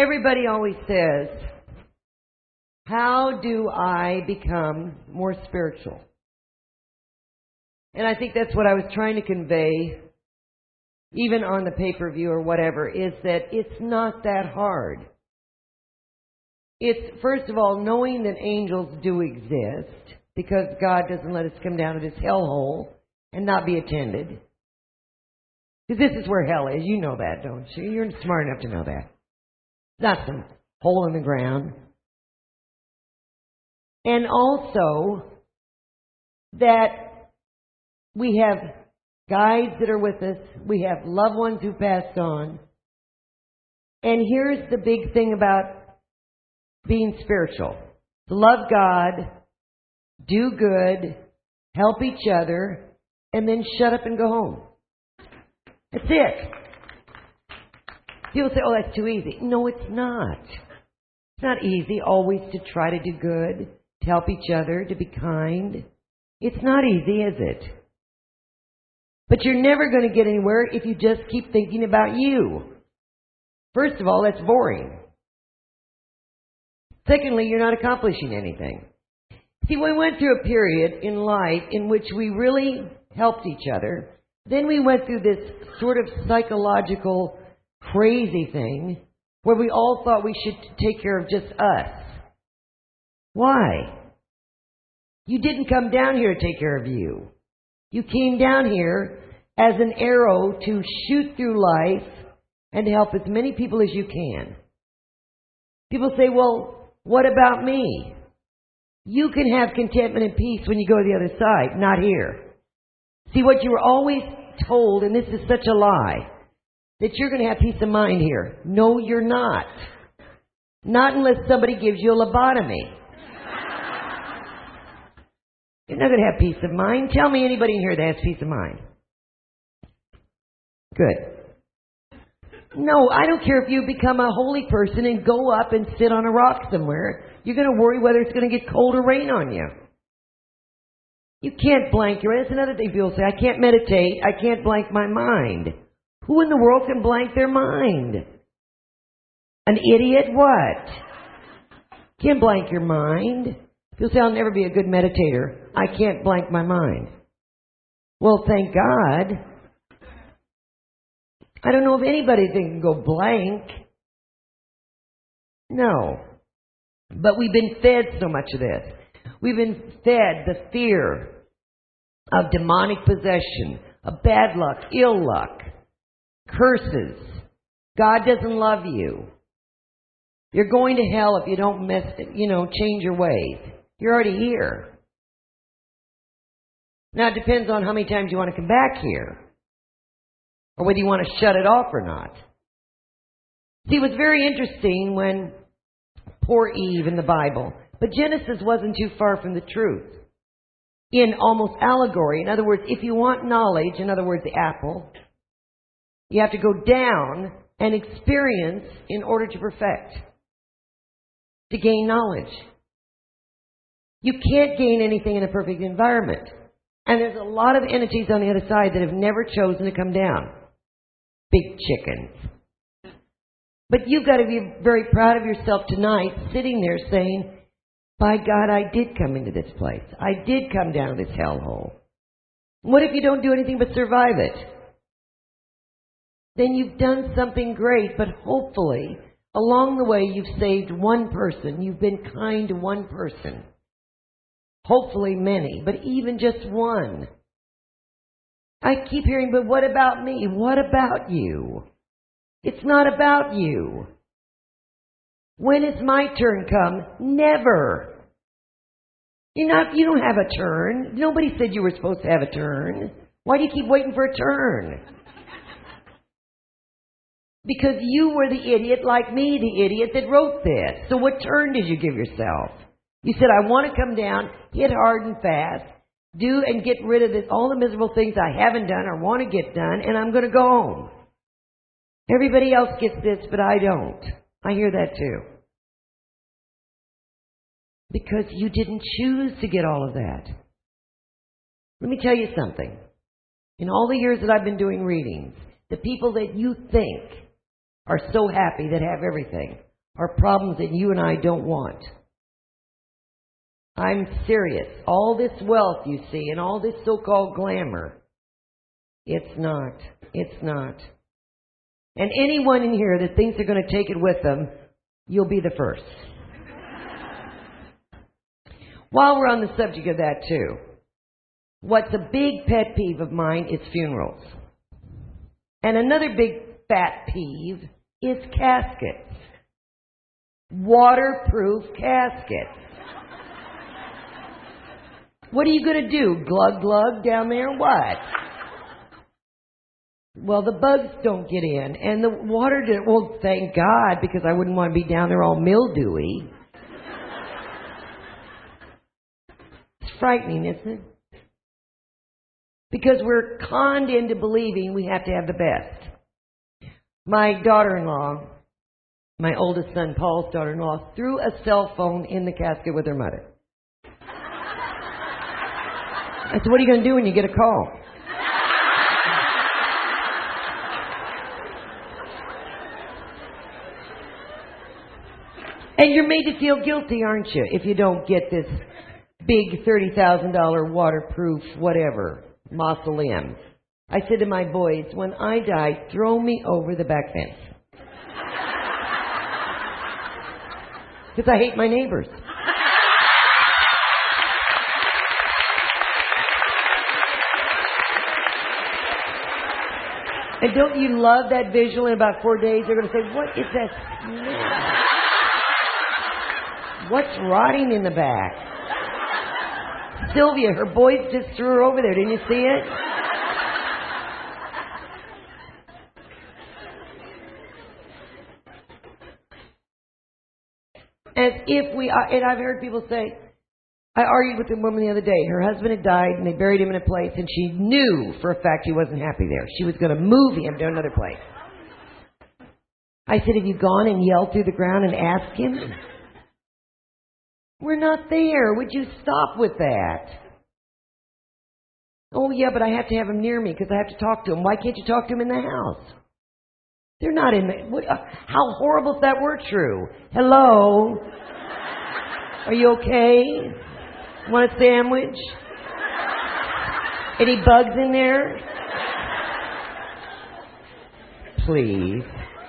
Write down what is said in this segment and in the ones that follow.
Everybody always says, how do I become more spiritual? And I think that's what I was trying to convey, even on the pay-per-view or whatever, is that it's not that hard. It's, first of all, knowing that angels do exist, because God doesn't let us come down to this hellhole and not be attended. Because this is where hell is. You know that, don't you? You're smart enough to know that. It's not some hole in the ground. And also that we have guides that are with us. We have loved ones who passed on. And here's the big thing about being spiritual. Love God, do good, help each other, and then shut up and go home. That's it. People say, oh, that's too easy. No, it's not. It's not easy always to try to do good, to help each other, to be kind. It's not easy, is it? But you're never going to get anywhere if you just keep thinking about you. First of all, that's boring. Secondly, you're not accomplishing anything. See, we went through a period in life in which we really helped each other. Then we went through this sort of psychological crazy thing where we all thought we should take care of just us. Why? You didn't come down here to take care of you. You came down here as an arrow to shoot through life and to help as many people as you can. People say, well, what about me? You can have contentment and peace when you go to the other side, not here. See, what you were always told, and this is such a lie, that you're going to have peace of mind here. No, you're not. Not unless somebody gives you a lobotomy. You're not going to have peace of mind. Tell me anybody in here that has peace of mind. Good. No, I don't care if you become a holy person and go up and sit on a rock somewhere. You're going to worry whether it's going to get cold or rain on you. You can't blank your... That's another thing people say. I can't meditate. I can't blank my mind. Who in the world can blank their mind? An idiot? What? Can't blank your mind. People say, I'll never be a good meditator. I can't blank my mind. Well, thank God. I don't know of anybody that can go blank. No. But we've been fed so much of this. We've been fed the fear of demonic possession, of bad luck, ill luck, curses. God doesn't love you. You're going to hell if you don't change your ways. You're already here. Now it depends on how many times you want to come back here. Or whether you want to shut it off or not. See, it was very interesting when poor Eve in the Bible. But Genesis wasn't too far from the truth. In almost allegory. In other words, if you want knowledge, in other words, the apple, you have to go down and experience in order to perfect. To gain knowledge. You can't gain anything in a perfect environment. And there's a lot of entities on the other side that have never chosen to come down. Big chickens. But you've got to be very proud of yourself tonight, sitting there saying, by God, I did come into this place. I did come down to this hellhole. What if you don't do anything but survive it? Then you've done something great, but hopefully, along the way, you've saved one person. You've been kind to one person. Hopefully many, but even just one. I keep hearing, but what about me? What about you? It's not about you. When is my turn come? Never. You don't have a turn. Nobody said you were supposed to have a turn. Why do you keep waiting for a turn? Because you were the idiot like me, the idiot that wrote this. So what turn did you give yourself? You said, I want to come down, hit hard and fast, do and get rid of all the miserable things I haven't done or want to get done, and I'm going to go home. Everybody else gets this, but I don't. I hear that too. Because you didn't choose to get all of that. Let me tell you something. In all the years that I've been doing readings, the people that you think are so happy that have everything are problems that you and I don't want. I'm serious. All this wealth you see and all this so-called glamour, it's not. It's not. And anyone in here that thinks they're going to take it with them, you'll be the first. While we're on the subject of that too, what's a big pet peeve of mine is funerals. And another big fat peeve is caskets. Waterproof caskets. What are you going to do? Glug glug down there? What? Well, the bugs don't get in, and the water didn't. Well, thank God, because I wouldn't want to be down there all mildewy. It's frightening, isn't it? Because we're conned into believing we have to have the best. My daughter-in-law, my oldest son, Paul's daughter-in-law, threw a cell phone in the casket with her mother. I said, what are you going to do when you get a call? And you're made to feel guilty, aren't you, if you don't get this big $30,000 waterproof whatever mausoleum. I said to my boys, when I die, throw me over the back fence. Because I hate my neighbors. And don't you love that visual? In about 4 days, they're going to say, what is that smell? What's rotting in the back? Sylvia, her boys just threw her over there. Didn't you see it? As if we are, and I've heard people say, I argued with a woman the other day. Her husband had died and they buried him in a place and she knew for a fact he wasn't happy there. She was going to move him to another place. I said, have you gone and yelled through the ground and asked him? We're not there. Would you stop with that? Oh, yeah, but I have to have him near me because I have to talk to him. Why can't you talk to him in the house? They're not in the... how horrible if that were true. Hello? Are you okay? Want a sandwich? Any bugs in there? Please.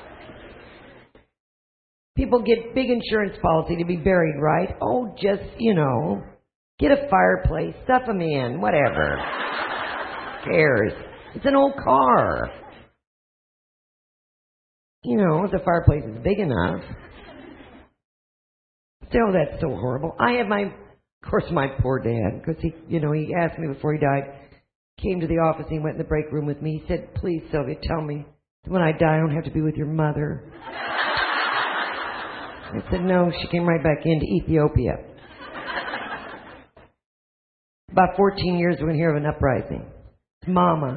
People get big insurance policy to be buried, right? Oh, just, get a fireplace, stuff them in, whatever. Who cares? It's an old car. If the fireplace is big enough. Still, that's so horrible. I have of course, my poor dad, because he asked me before he died, came to the office, he went in the break room with me. He said, please, Sylvia, tell me that when I die, I don't have to be with your mother. I said, no, she came right back into Ethiopia. About 14 years, we're going to hear of an uprising. Mama.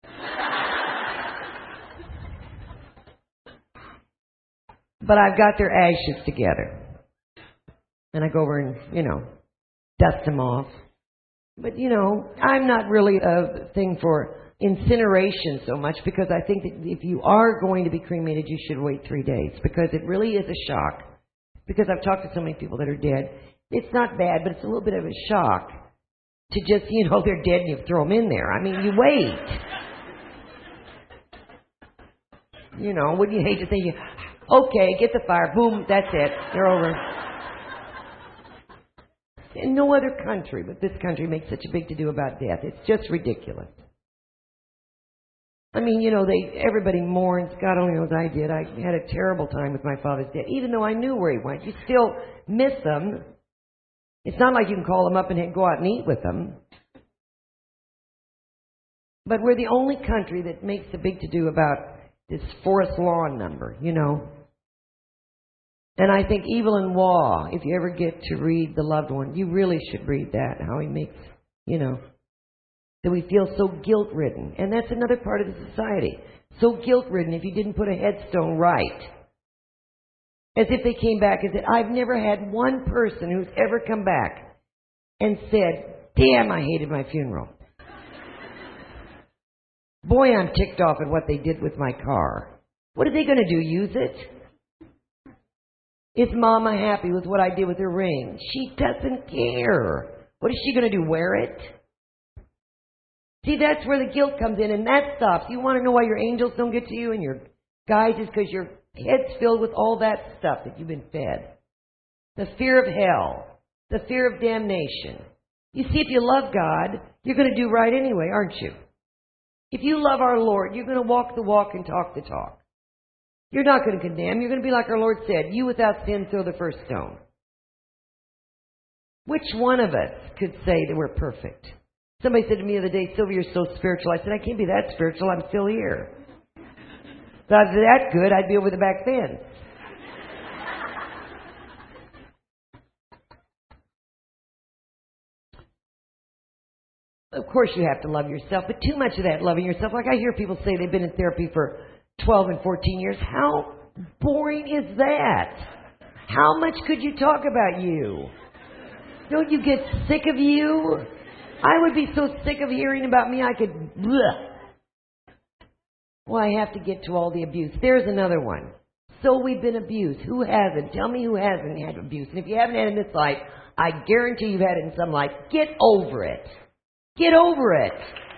But I've got their ashes together. And I go over and, dust them off. But, I'm not really a thing for incineration so much because I think that if you are going to be cremated, you should wait 3 days because it really is a shock. Because I've talked to so many people that are dead. It's not bad, but it's a little bit of a shock to just, they're dead and you throw them in there. I mean, you wait. Wouldn't you hate to think, okay, get the fire, boom, that's it, they're over. In no other country, but this country makes such a big to-do about death. It's just ridiculous. I mean, everybody mourns. God only knows I did. I had a terrible time with my father's death. Even though I knew where he went, you still miss them. It's not like you can call them up and go out and eat with them. But we're the only country that makes a big to-do about this forest lawn number, And I think Evelyn Waugh, if you ever get to read The Loved One, you really should read that, how he makes, that we feel so guilt-ridden. And that's another part of the society. So guilt-ridden if you didn't put a headstone right. As if they came back and said, I've never had one person who's ever come back and said, damn, I hated my funeral. Boy, I'm ticked off at what they did with my car. What are they going to do, use it? Is Mama happy with what I did with her ring? She doesn't care. What is she going to do, wear it? See, that's where the guilt comes in, and that stops. You want to know why your angels don't get to you and your guides is because your head's filled with all that stuff that you've been fed. The fear of hell. The fear of damnation. You see, if you love God, you're going to do right anyway, aren't you? If you love our Lord, you're going to walk the walk and talk the talk. You're not going to condemn. You're going to be like our Lord said, you without sin throw the first stone. Which one of us could say that we're perfect? Somebody said to me the other day, Sylvia, you're so spiritual. I said, I can't be that spiritual. I'm still here. If I was that good, I'd be over the back fence. Of course you have to love yourself, but too much of that loving yourself. Like I hear people say they've been in therapy for 12 and 14 years. How boring is that? How much could you talk about you? Don't you get sick of you? I would be so sick of hearing about me I could... Bleh. Well, I have to get to all the abuse. There's another one. So we've been abused. Who hasn't? Tell me who hasn't had abuse. And if you haven't had it in this life, I guarantee you've had it in some life. Get over it. Get over it.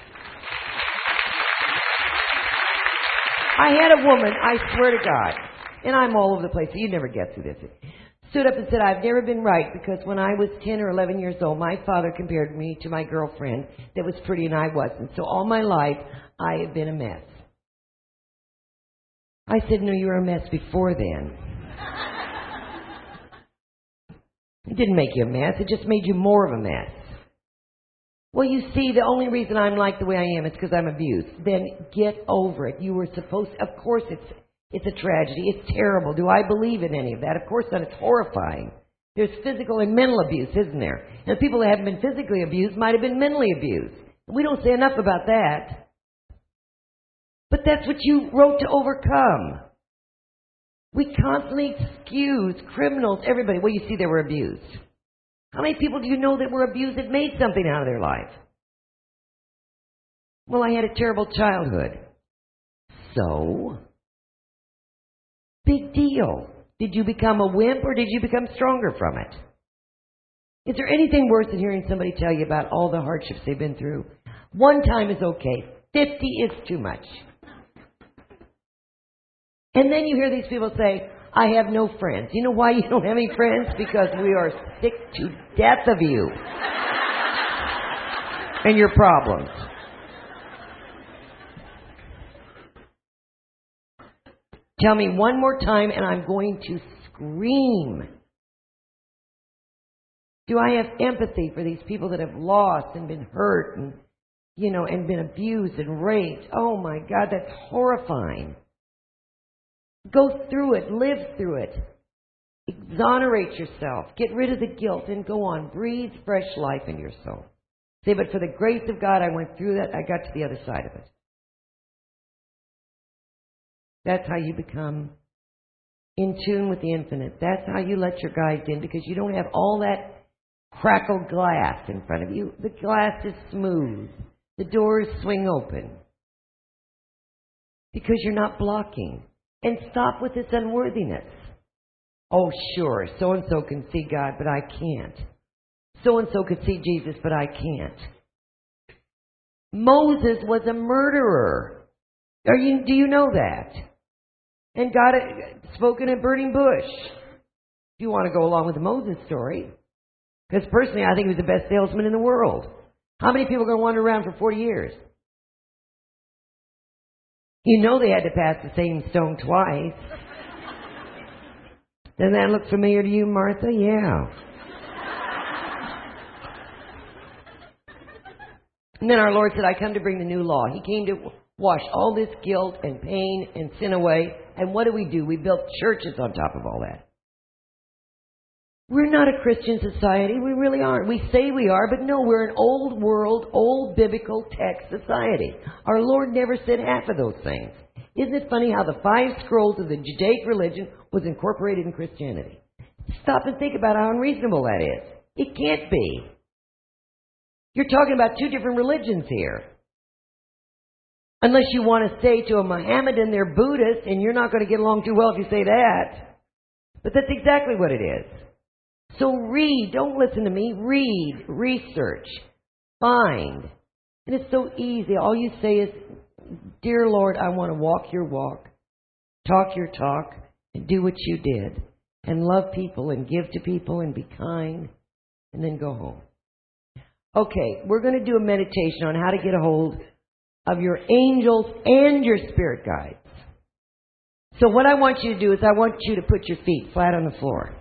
I had a woman, I swear to God, and I'm all over the place, so you'd never guess who this is, stood up and said, I've never been right because when I was 10 or 11 years old, my father compared me to my girlfriend that was pretty and I wasn't. So all my life, I have been a mess. I said, no, you were a mess before then. It didn't make you a mess, it just made you more of a mess. Well, you see, the only reason I'm like the way I am is because I'm abused. Then get over it. You were supposed to, of course it's a tragedy. It's terrible. Do I believe in any of that? Of course not. It's horrifying. There's physical and mental abuse, isn't there? And people that haven't been physically abused might have been mentally abused. We don't say enough about that. But that's what you wrote to overcome. We constantly excuse criminals, everybody. Well, you see, they were abused. How many people do you know that were abused that made something out of their life? Well, I had a terrible childhood. So, big deal. Did you become a wimp or did you become stronger from it? Is there anything worse than hearing somebody tell you about all the hardships they've been through? One time is okay. 50 is too much. And then you hear these people say, I have no friends. You know why you don't have any friends? Because we are sick to death of you and your problems. Tell me one more time and I'm going to scream. Do I have empathy for these people that have lost and been hurt and, and been abused and raped? Oh my God, that's horrifying. Go through it. Live through it. Exonerate yourself. Get rid of the guilt and go on. Breathe fresh life in your soul. Say, but for the grace of God, I went through that. I got to the other side of it. That's how you become in tune with the infinite. That's how you let your guides in, because you don't have all that crackled glass in front of you. The glass is smooth. The doors swing open. Because you're not blocking. And stop with this unworthiness. Oh, sure, so-and-so can see God, but I can't. So-and-so could see Jesus, but I can't. Moses was a murderer. Do you know that? And God spoke in a burning bush. If you want to go along with the Moses story. Because personally, I think he was the best salesman in the world. How many people are going to wander around for 40 years? You know they had to pass the same stone twice. Doesn't that look familiar to you, Martha? Yeah. And then our Lord said, I come to bring the new law. He came to wash all this guilt and pain and sin away. And what do? We built churches on top of all that. We're not a Christian society. We really aren't. We say we are, but no, we're an old world, old biblical text society. Our Lord never said half of those things. Isn't it funny how the 5 scrolls of the Judaic religion was incorporated in Christianity? Stop and think about how unreasonable that is. It can't be. You're talking about 2 different religions here. Unless you want to say to a Mohammedan they're Buddhist, and you're not going to get along too well if you say that. But that's exactly what it is. So read. Don't listen to me. Read. Research. Find. And it's so easy. All you say is, Dear Lord, I want to walk your walk, talk your talk, and do what you did. And love people and give to people and be kind. And then go home. Okay, we're going to do a meditation on how to get a hold of your angels and your spirit guides. So what I want you to do is I want you to put your feet flat on the floor.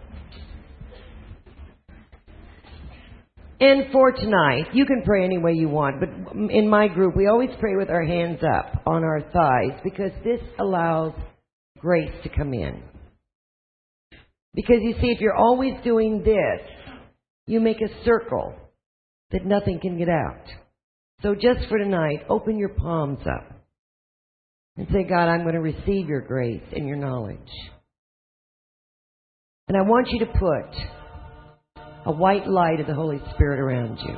And for tonight, you can pray any way you want, but in my group, we always pray with our hands up on our thighs because this allows grace to come in. Because you see, if you're always doing this, you make a circle that nothing can get out. So just for tonight, open your palms up and say, God, I'm going to receive your grace and your knowledge. And I want you to put a white light of the Holy Spirit around you.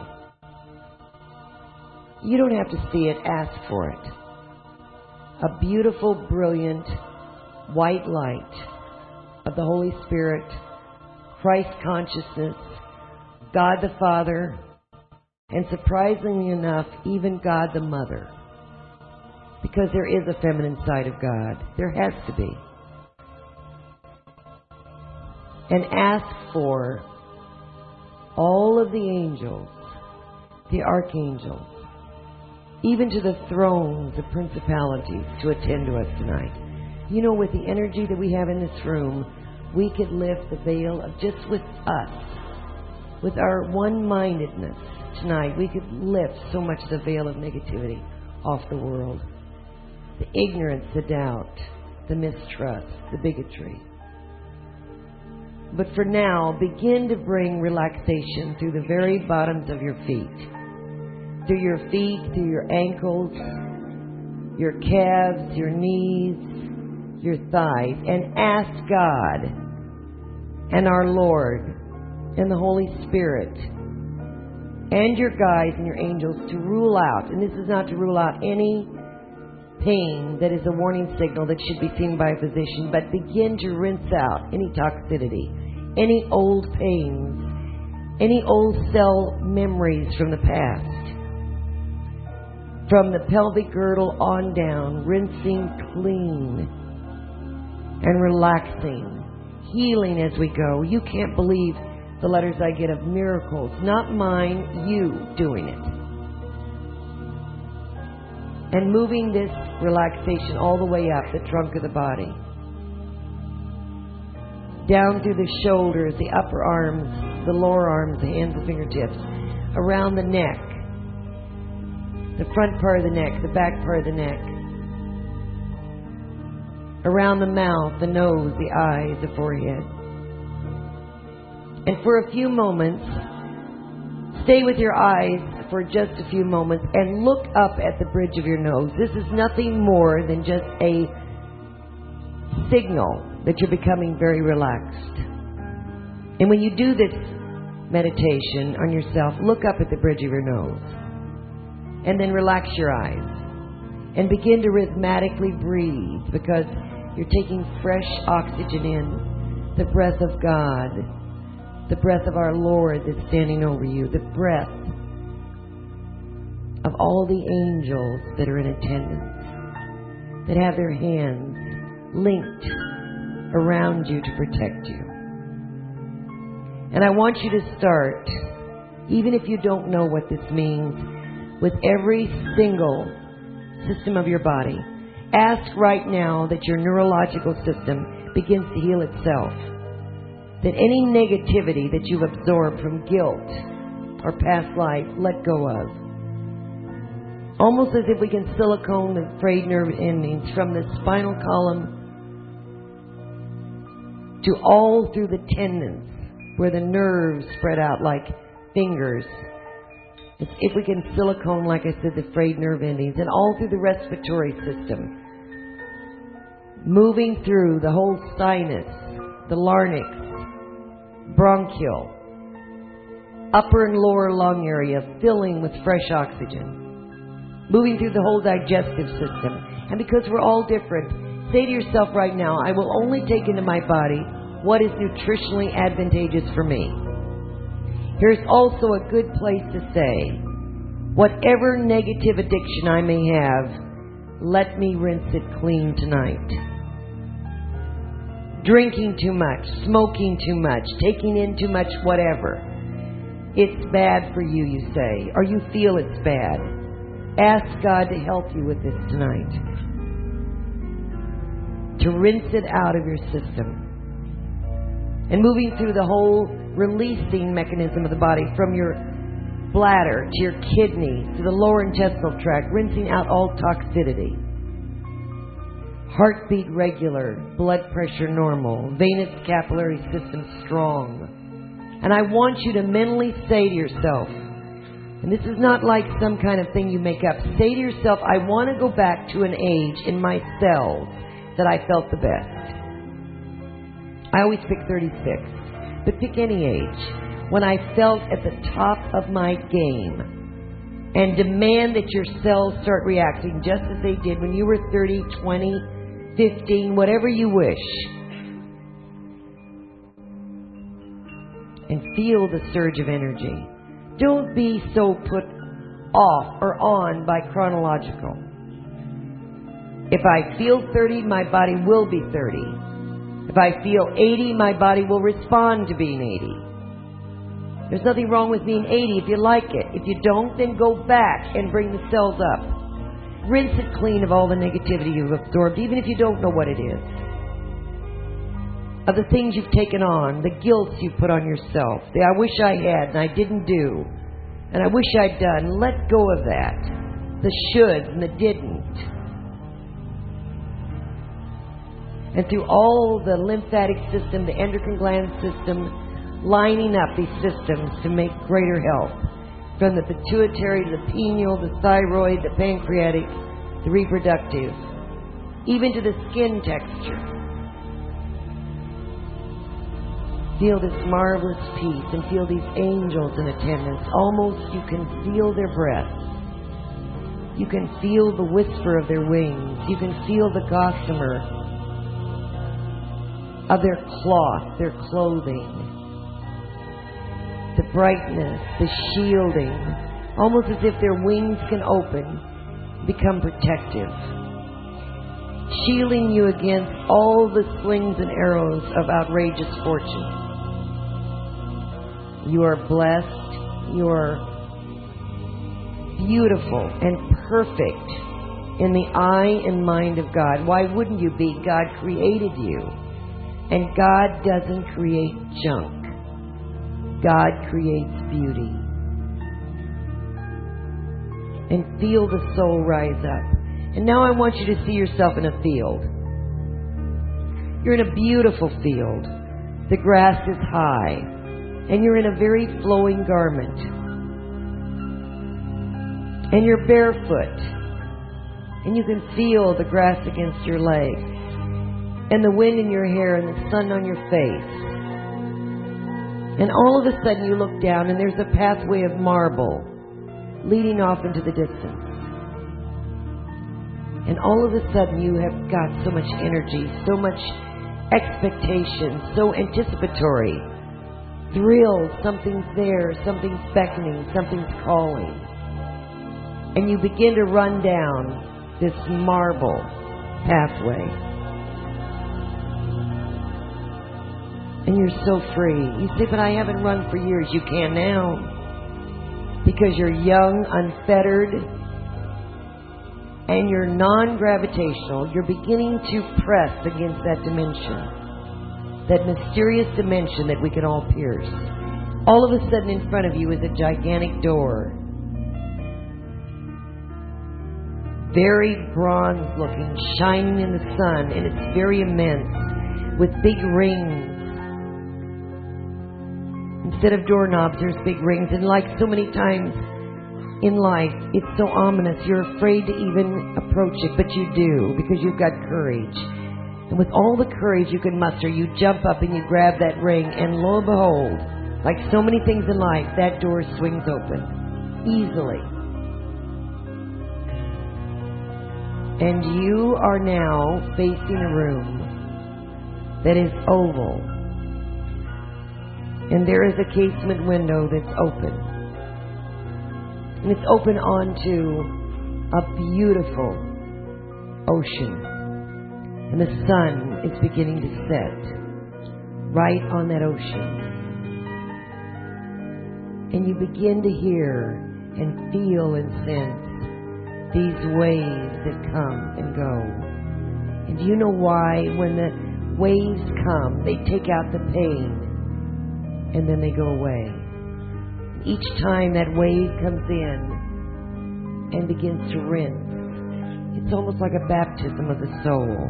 You don't have to see it, ask for it. A beautiful, brilliant, white light of the Holy Spirit, Christ consciousness, God the Father, and surprisingly enough, even God the Mother. Because there is a feminine side of God. There has to be. And ask for all of the angels, the archangels, even to the thrones of principalities to attend to us tonight. You know, with the energy that we have in this room, we could lift the veil of just with us, with our one-mindedness tonight, we could lift so much the veil of negativity off the world. The ignorance, the doubt, the mistrust, the bigotry. But for now, begin to bring relaxation through the very bottoms of your feet. Through your feet, through your ankles, your calves, your knees, your thighs. And ask God and our Lord and the Holy Spirit and your guides and your angels to rule out. And this is not to rule out any pain that is a warning signal that should be seen by a physician, but begin to rinse out any toxicity, any old pains, any old cell memories from the past. From the pelvic girdle on down, rinsing clean and relaxing, healing as we go. You can't believe the letters I get of miracles. Not mine, you doing it. And moving this relaxation all the way up the trunk of the body. Down through the shoulders, the upper arms, the lower arms, the hands and fingertips. Around the neck. The front part of the neck, the back part of the neck. Around the mouth, the nose, the eyes, the forehead. And for a few moments, stay with your eyes for just a few moments and look up at the bridge of your nose. This is nothing more than just a signal that you're becoming very relaxed. And when you do this meditation on yourself, look up at the bridge of your nose. And then relax your eyes. And begin to rhythmically breathe because you're taking fresh oxygen in. The breath of God. The breath of our Lord that's standing over you. The breath of all the angels that are in attendance. That have their hands linked around you to protect you. And I want you to start, even if you don't know what this means, with every single system of your body. Ask right now that your neurological system begins to heal itself. That any negativity that you've absorbed from guilt or past life, let go of. Almost as if we can silicone the frayed nerve endings from the spinal column to all through the tendons where the nerves spread out like fingers. It's if we can silicone, like I said, the frayed nerve endings, and all through the respiratory system, moving through the whole sinus, the larynx, bronchial, upper and lower lung area, filling with fresh oxygen, moving through the whole digestive system. And because we're all different, say to yourself right now, I will only take into my body what is nutritionally advantageous for me. Here's also a good place to say, whatever negative addiction I may have, let me rinse it clean tonight. Drinking too much, smoking too much, taking in too much whatever. It's bad for you, you say, or you feel it's bad. Ask God to help you with this tonight. To rinse it out of your system. And moving through the whole releasing mechanism of the body from your bladder to your kidneys to the lower intestinal tract, rinsing out all toxicity. Heartbeat regular, blood pressure normal, venous capillary system strong. And I want you to mentally say to yourself, and this is not like some kind of thing you make up, say to yourself, I want to go back to an age in my cells that I felt the best. I always pick 36, but pick any age. When I felt at the top of my game, and demand that your cells start reacting just as they did when you were 30, 20, 15, whatever you wish. And feel the surge of energy. Don't be so put off or on by chronological. If I feel 30, my body will be 30. If I feel 80, my body will respond to being 80. There's nothing wrong with being 80 if you like it. If you don't, then go back and bring the cells up. Rinse it clean of all the negativity you've absorbed, even if you don't know what it is. Of the things you've taken on, the guilt you've put on yourself, the I wish I had and I didn't do, and I wish I'd done. Let go of that. The shoulds and the didn't. And through all the lymphatic system, the endocrine gland system, lining up these systems to make greater health. From the pituitary to the pineal, the thyroid, the pancreatic, the reproductive, even to the skin texture. Feel this marvelous peace and feel these angels in attendance. Almost you can feel their breath. You can feel the whisper of their wings. You can feel the gossamer of their cloth, their clothing. The brightness, the shielding, almost as if their wings can open, become protective, shielding you against all the slings and arrows of outrageous fortune. You are blessed, you are beautiful and perfect in the eye and mind of God. Why wouldn't you be? God created you, and God doesn't create junk. God creates beauty. And feel the soul rise up. And now I want you to see yourself in a field. You're in a beautiful field. The grass is high. And you're in a very flowing garment. And you're barefoot. And you can feel the grass against your legs. And the wind in your hair and the sun on your face. And all of a sudden you look down and there's a pathway of marble leading off into the distance. And all of a sudden you have got so much energy, so much expectation, so anticipatory. Thrill, something's there, something's beckoning, something's calling. And you begin to run down this marble pathway. And you're so free. You say, but I haven't run for years. You can now. Because you're young, unfettered, and you're non-gravitational. You're beginning to press against that dimension. That mysterious dimension that we can all pierce. All of a sudden in front of you is a gigantic door. Very bronze looking, shining in the sun, and it's very immense, with big rings. Instead of doorknobs, there's big rings. And like so many times in life, it's so ominous. You're afraid to even approach it, but you do because you've got courage. And with all the courage you can muster, you jump up and you grab that ring. And lo and behold, like so many things in life, that door swings open easily. And you are now facing a room that is oval. And there is a casement window that's open. And it's open onto a beautiful ocean. And the sun is beginning to set right on that ocean. And you begin to hear and feel and sense these waves that come and go. And do you know why? When the waves come, they take out the pain and then they go away. Each time that wave comes in and begins to rinse, it's almost like a baptism of the soul.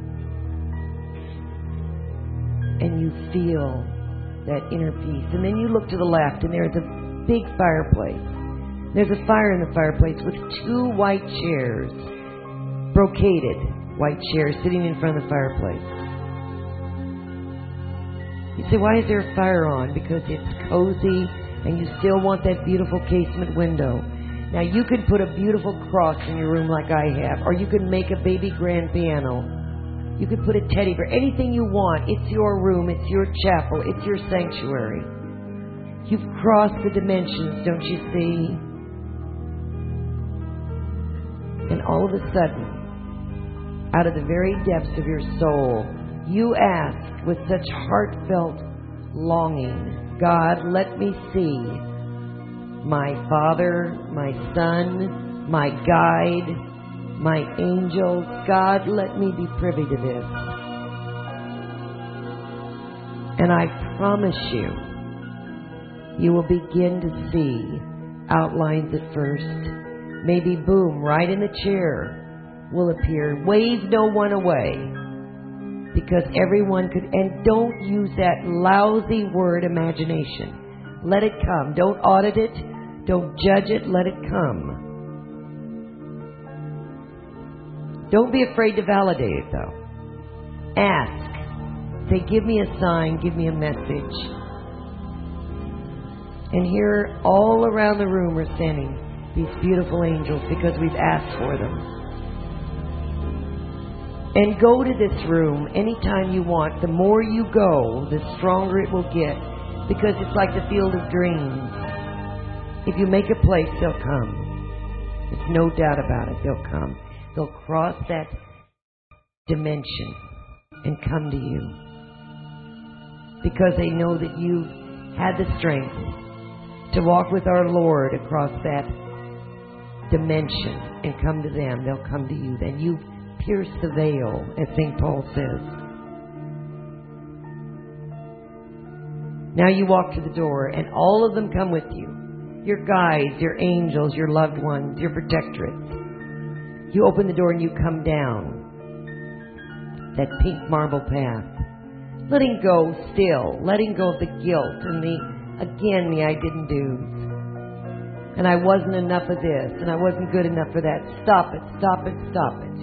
And you feel that inner peace. And then you look to the left and there's a big fireplace. There's a fire in the fireplace with 2 white chairs, brocaded white chairs sitting in front of the fireplace. You say, why is there a fire on? Because it's cozy and you still want that beautiful casement window. Now you could put a beautiful cross in your room like I have, or you could make a baby grand piano. You could put a teddy bear, anything you want. It's your room, it's your chapel, it's your sanctuary. You've crossed the dimensions, don't you see? And all of a sudden, out of the very depths of your soul, you ask with such heartfelt longing, God, let me see my Father, my Son, my guide, my angels. God, let me be privy to this. And I promise you, you will begin to see outlines at first. Maybe boom, right in the chair will appear. Wave no one away. Because everyone could, and don't use that lousy word imagination. Let it come. Don't audit it. Don't judge it. Let it come. Don't be afraid to validate it, though. Ask. Say, give me a sign, give me a message. And here, all around the room are standing these beautiful angels because we've asked for them. And go to this room anytime you want. The more you go, the stronger it will get, because it's like the field of dreams. If you make a place, they'll come. There's no doubt about it. They'll come. They'll cross that dimension and come to you, because they know that you've had the strength to walk with our Lord across that dimension and come to them. They'll come to you. Then you've pierced the veil, as St. Paul says. Now you walk to the door, and all of them come with you. Your guides, your angels, your loved ones, your protectorates. You open the door and you come down that pink marble path, letting go still, letting go of the guilt and the I didn't do. And I wasn't enough of this, and I wasn't good enough for that. Stop it, stop it, stop it.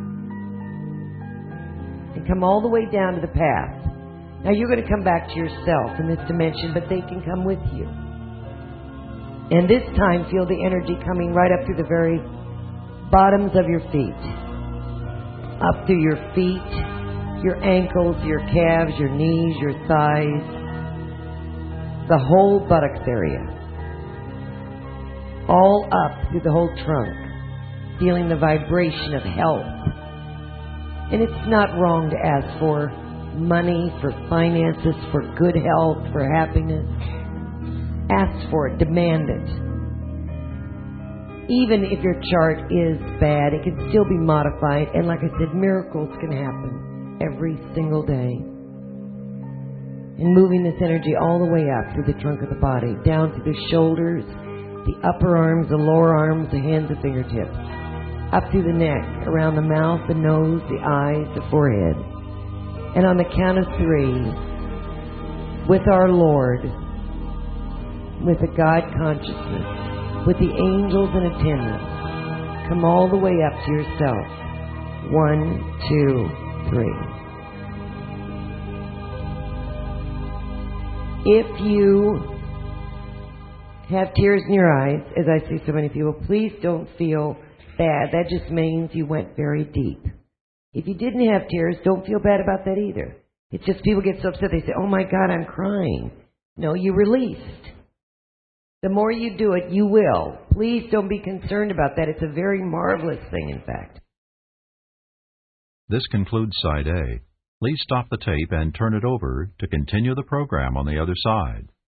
And come all the way down to the path. Now you're going to come back to yourself in this dimension, but they can come with you. And this time feel the energy coming right up through the very bottoms of your feet. Up through your feet, your ankles, your calves, your knees, your thighs, the whole buttocks area. All up through the whole trunk, feeling the vibration of health. And it's not wrong to ask for money, for finances, for good health, for happiness. Ask for it, demand it. Even if your chart is bad, it can still be modified. And like I said, miracles can happen every single day. And moving this energy all the way up through the trunk of the body, down through the shoulders, the upper arms, the lower arms, the hands, the fingertips, up through the neck, around the mouth, the nose, the eyes, the forehead. And on the count of 3, with our Lord, with the God consciousness, with the angels in attendance, come all the way up to yourself. 1, 2, 3. If you have tears in your eyes, as I see so many people, please don't feel bad. That just means you went very deep. If you didn't have tears, don't feel bad about that either. It's just people get so upset, they say, oh my God, I'm crying. No, you released. The more you do it, you will. Please don't be concerned about that. It's a very marvelous thing, in fact. This concludes Side A. Please stop the tape and turn it over to continue the program on the other side.